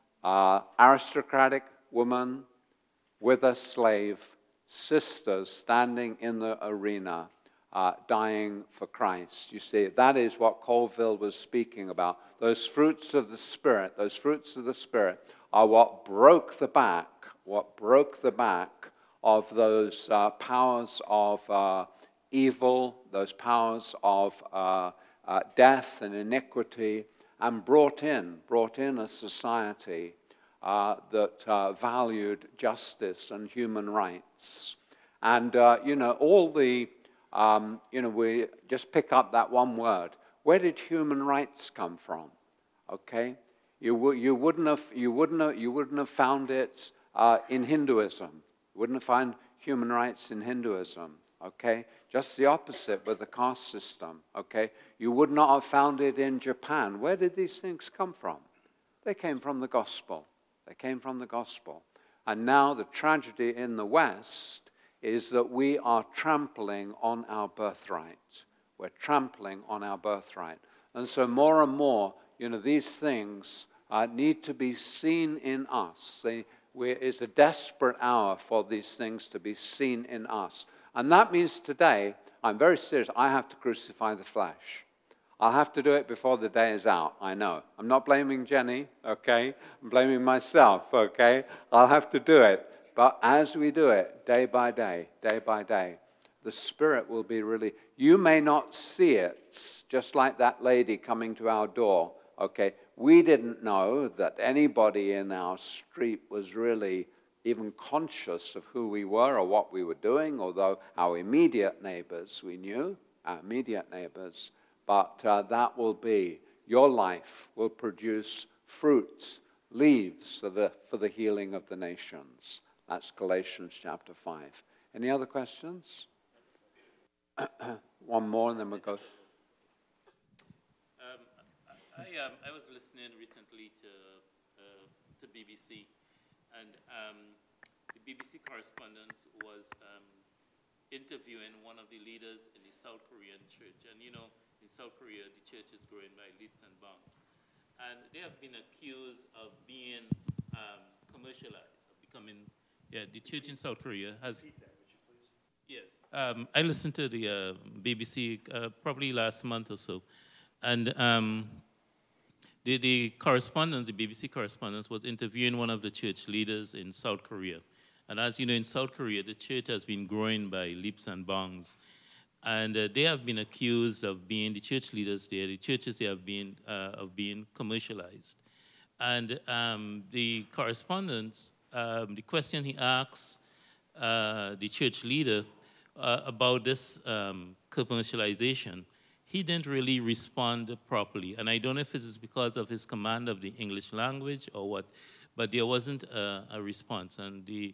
uh, aristocratic woman with a slave, sisters standing in the arena, uh, dying for Christ. You see, that is what Colville was speaking about. Those fruits of the Spirit, those fruits of the Spirit are what broke the back, what broke the back of those uh, powers of uh, evil, those powers of uh, uh, death and iniquity, and brought in, brought in a society uh, that uh, valued justice and human rights. And, uh, you know, all the, um, you know, we just pick up that one word. Where did human rights come from? Okay? You, w- you, wouldn't, have, you, wouldn't, have, you wouldn't have found it uh, in Hinduism. You wouldn't have found human rights in Hinduism. Okay? Just the opposite with the caste system. Okay? You would not have found it in Japan. Where did these things come from? They came from the gospel. They came from the gospel. And now the tragedy in the West is that we are trampling on our birthright. We're trampling on our birthright. And so more and more, you know, these things uh, need to be seen in us. They, we, it's a desperate hour for these things to be seen in us. And that means today, I'm very serious, I have to crucify the flesh. I'll have to do it before the day is out, I know. I'm not blaming Jenny, okay? I'm blaming myself, okay? I'll have to do it. But as we do it, day by day, day by day, the Spirit will be really... You may not see it, just like that lady coming to our door, okay? We didn't know that anybody in our street was really even conscious of who we were or what we were doing, although our immediate neighbors, we knew, our immediate neighbors. But uh, that will be, your life will produce fruits, leaves for the, for the healing of the nations. That's Galatians chapter five. Any other questions? One more and then we'll go. Um, I, um, I was listening recently to, uh, to B B C, and um, the B B C correspondent was um, interviewing one of the leaders in the South Korean church. And, you know, in South Korea, the church is growing by leaps and bounds. And they have been accused of being um, commercialized, of becoming, yeah, the church in South Korea has... Yes. Um, I listened to the uh, B B C uh, probably last month or so, and um, the, the correspondent, the B B C correspondent, was interviewing one of the church leaders in South Korea. And as you know, in South Korea, the church has been growing by leaps and bounds. And uh, they have been accused of being, the church leaders there, the churches they have been, uh, of being commercialized. And um, the correspondent, um, the question he asks uh, the church leader uh, about this um, commercialization, he didn't really respond properly. And I don't know if it is because of his command of the English language or what, but there wasn't a, a response. And the,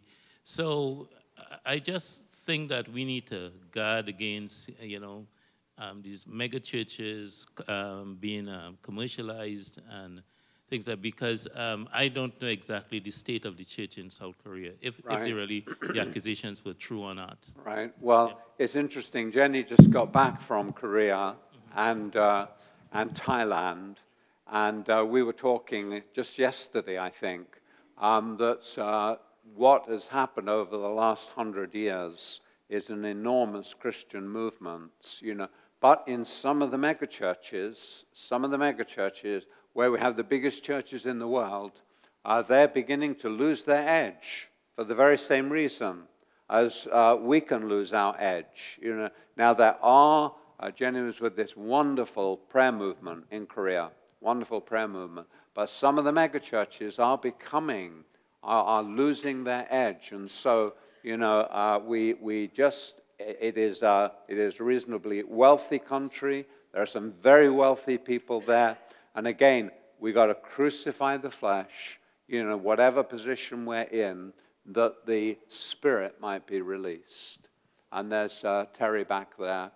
so I just think that we need to guard against, you know, um, these mega churches um, being um, commercialized and things like, because um, I don't know exactly the state of the church in South Korea, if, Right. if they really, the accusations were true or not. Right. Well, yeah. It's interesting. Jenny just got back from Korea mm-hmm. and uh, and Thailand, and uh, we were talking just yesterday, I think, um, that uh, what has happened over the last hundred years is an enormous Christian movement, you know. But in some of the mega churches, some of the mega churches where we have the biggest churches in the world, uh, they're beginning to lose their edge for the very same reason as uh, we can lose our edge. You know, now there are, uh, Jenny was with this wonderful prayer movement in Korea, wonderful prayer movement, but some of the mega churches are becoming, are, are losing their edge, and so, you know, uh, we we just, it is uh, it is a reasonably wealthy country. There are some very wealthy people there. And again, we got to crucify the flesh, you know, whatever position we're in, that the spirit might be released. And there's uh, Terry back there.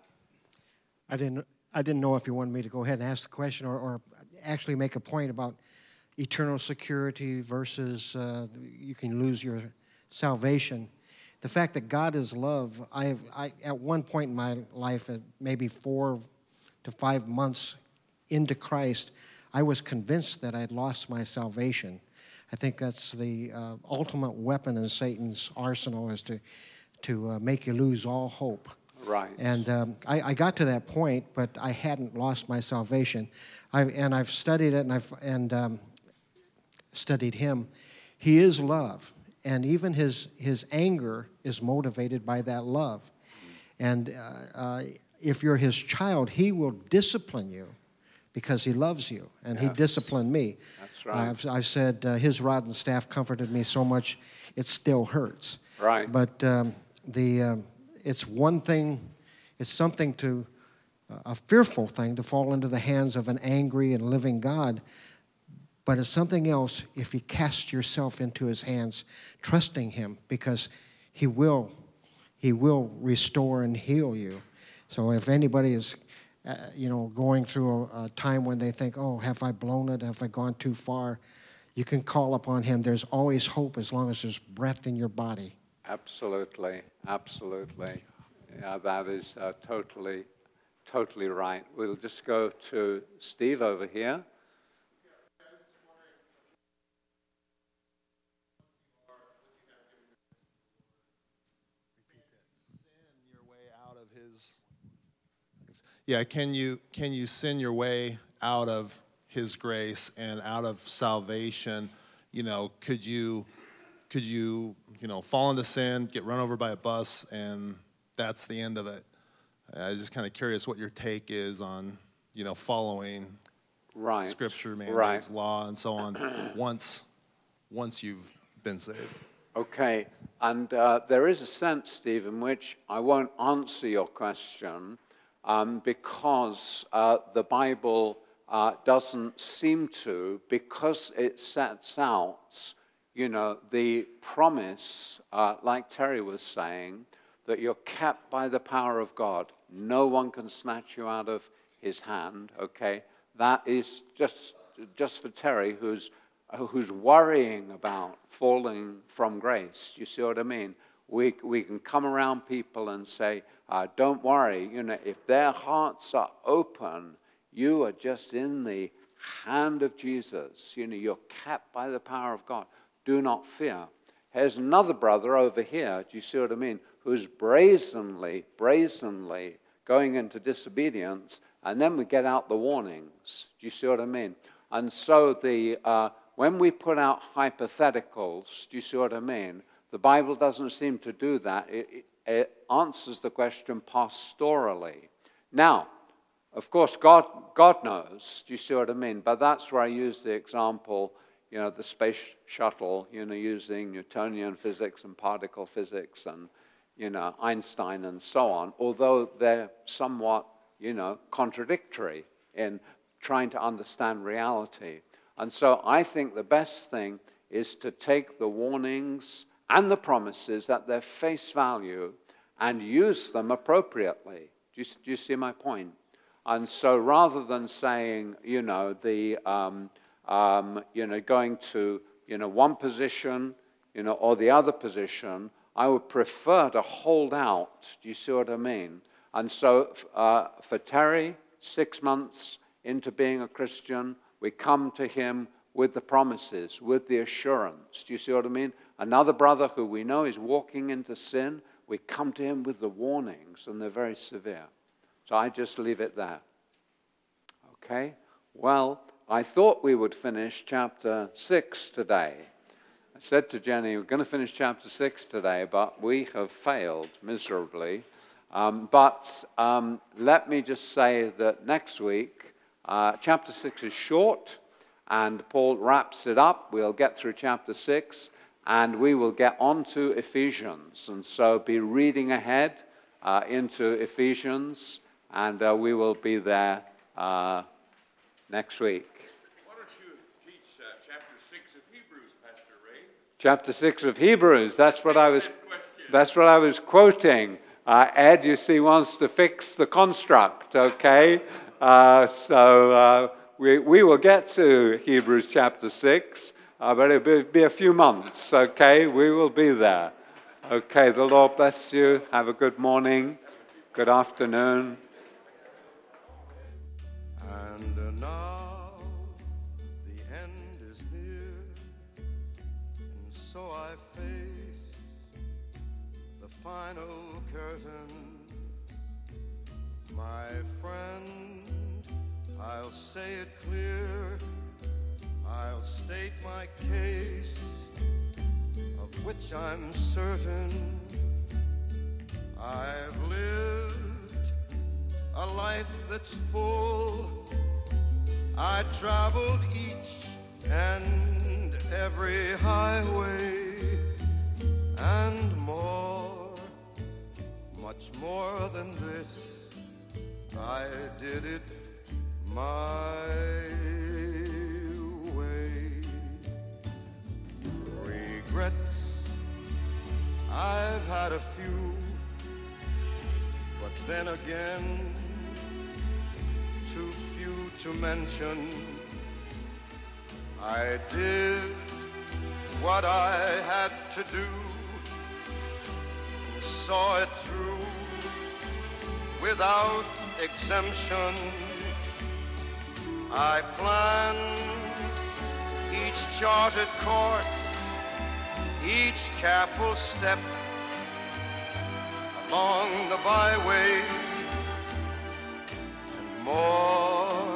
I didn't I didn't know if you wanted me to go ahead and ask the question or, or actually make a point about eternal security versus uh, you can lose your salvation. The fact that God is love, I have, I, at one point in my life, uh, maybe four to five months into Christ, I was convinced that I'd lost my salvation. I think that's the uh, ultimate weapon in Satan's arsenal, is to to uh, make you lose all hope. Right. And um, I, I got to that point, but I hadn't lost my salvation. I, and I've studied it, and I've and um, studied Him. He is love, and even His His anger is motivated by that love. And uh, uh, if you're His child, He will discipline you, because He loves you, and yes. He disciplined me. That's right. I've, I've said uh, His rod and staff comforted me so much, it still hurts. Right. But um, the um, it's one thing, it's something to, uh, a fearful thing to fall into the hands of an angry and living God, but it's something else if you cast yourself into His hands, trusting Him, because He will, He will restore and heal you. So if anybody is Uh, you know, going through a, a time when they think, oh, have I blown it? Have I gone too far? You can call upon Him. There's always hope as long as there's breath in your body. Absolutely, absolutely. Yeah, that is uh, totally, totally right. We'll just go to Steve over here. Yeah, can you can you sin your way out of His grace and out of salvation? You know, could you could you you know fall into sin, get run over by a bus, and that's the end of it? I was just kind of curious what your take is on you know following right. Scripture, mandates, right. law, and so on. once once you've been saved. Okay, and uh, there is a sense, Steve, in which I won't answer your question. Um, because uh, the Bible uh, doesn't seem to, because it sets out, you know, the promise, uh, like Terry was saying, that you're kept by the power of God. No one can snatch you out of His hand, okay? That is just just for Terry, who's, who's worrying about falling from grace. You see what I mean? We, we can come around people and say, uh, don't worry, you know, if their hearts are open, you are just in the hand of Jesus. You know, you're kept by the power of God. Do not fear. Here's another brother over here, do you see what I mean, who's brazenly, brazenly going into disobedience, and then we get out the warnings. Do you see what I mean? And so the uh, when we put out hypotheticals, do you see what I mean? The Bible doesn't seem to do that. It, it, it answers the question pastorally. Now, of course, God, God knows, do you see what I mean? But that's where I use the example, you know, the space shuttle, you know, using Newtonian physics and particle physics and, you know, Einstein and so on, although they're somewhat, you know, contradictory in trying to understand reality. And so I think the best thing is to take the warnings and the promises at their face value and use them appropriately. Do you, do you see my point? And so rather than saying, you know, the, um, um, you know, going to, you know, one position, you know, or the other position, I would prefer to hold out. Do you see what I mean? And so uh, for Terry, six months into being a Christian, we come to him with the promises, with the assurance. Do you see what I mean? Another brother who we know is walking into sin, we come to him with the warnings, and they're very severe. So I just leave it there. Okay? Well, I thought we would finish chapter six today. I said to Jenny, we're going to finish chapter six today, but we have failed miserably. Um, but um, let me just say that next week, uh, chapter six is short, and Paul wraps it up. We'll get through chapter six, and we will get on to Ephesians. And so be reading ahead uh, into Ephesians, and uh, we will be there uh, next week. Why don't you teach uh, chapter six of Hebrews, Pastor Ray? Chapter six of Hebrews, that's what I was, Fix this question. that's what I was quoting. Uh, Ed, you see, wants to fix the construct, okay? Uh, so uh, we, we will get to Hebrews chapter six, uh, but it'll be, be a few months, okay? We will be there. Okay, the Lord bless you. Have a good morning, good afternoon. And now the end is near, and so I face the final curtain. My friend, I'll say it clear, I'll state my case, of which I'm certain. I've lived a life that's full. I traveled each and every highway and more, much more than this. I did it my way. Regrets, I've had a few, but then again, too few to mention. I did what I had to do, saw it through without exemption. I planned each charted course, each careful step along the byway, and more